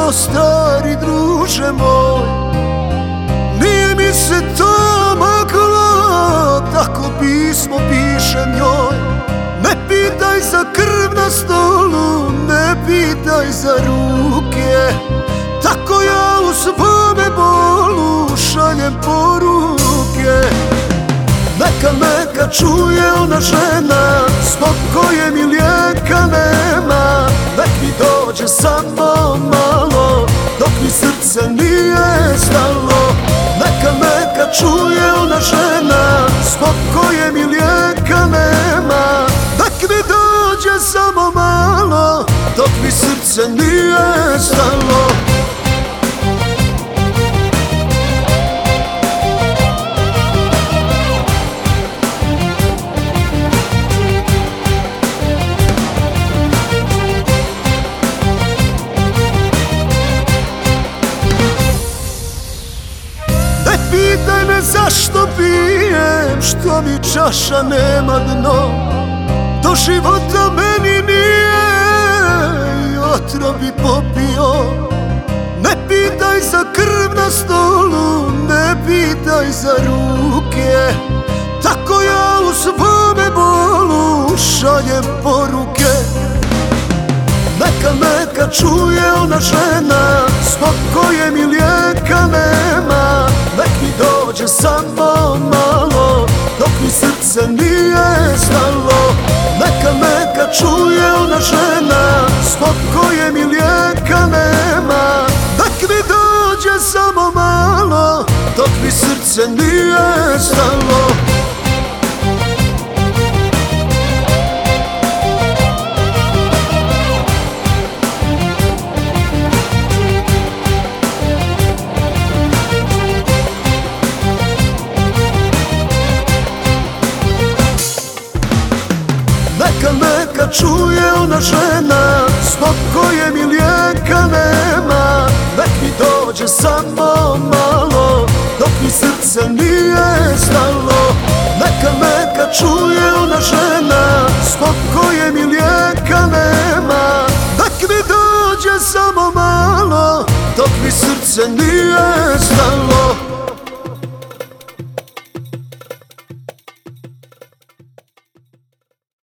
malo, stari druže moj. Nije mi se to moglo, tako pismo pišem njoj. Ne pitaj za krv na stolu, ne pitaj za ruke. Tako ja u svome bolu šaljem poruke. Neka čuje ona žena zbog koje mi lijeka nema. Nek mi dođe samo malo dok mi srce nije stalo. Neka čuje ona žena zbog koje mi lijeka nema. Nek mi dođe samo malo dok mi srce nije stalo. Pitaj me zašto pijem, što mi čaša nema dno. Do života meni nije i otrov bi popio. Ne pitaj za krv na stolu, ne pitaj za ruke. Tako ja u svome bolu šaljem poruke. Neka čuje ona žena zbog koje mi lijeka nema. Nek mi dođe samo malo dok mi srce nije stalo. Neka čuje ona žena zbog koje mi lijeka nema. Nek mi dođe samo malo dok mi srce nije stalo. Neka čuje ona žena zbog koje mi lijeka nema. Nek mi dođe samo malo dok mi srce nije stalo. Neka čuje ona žena zbog koje mi lijeka nema. Nek mi dođe samo malo dok mi srce nije stalo.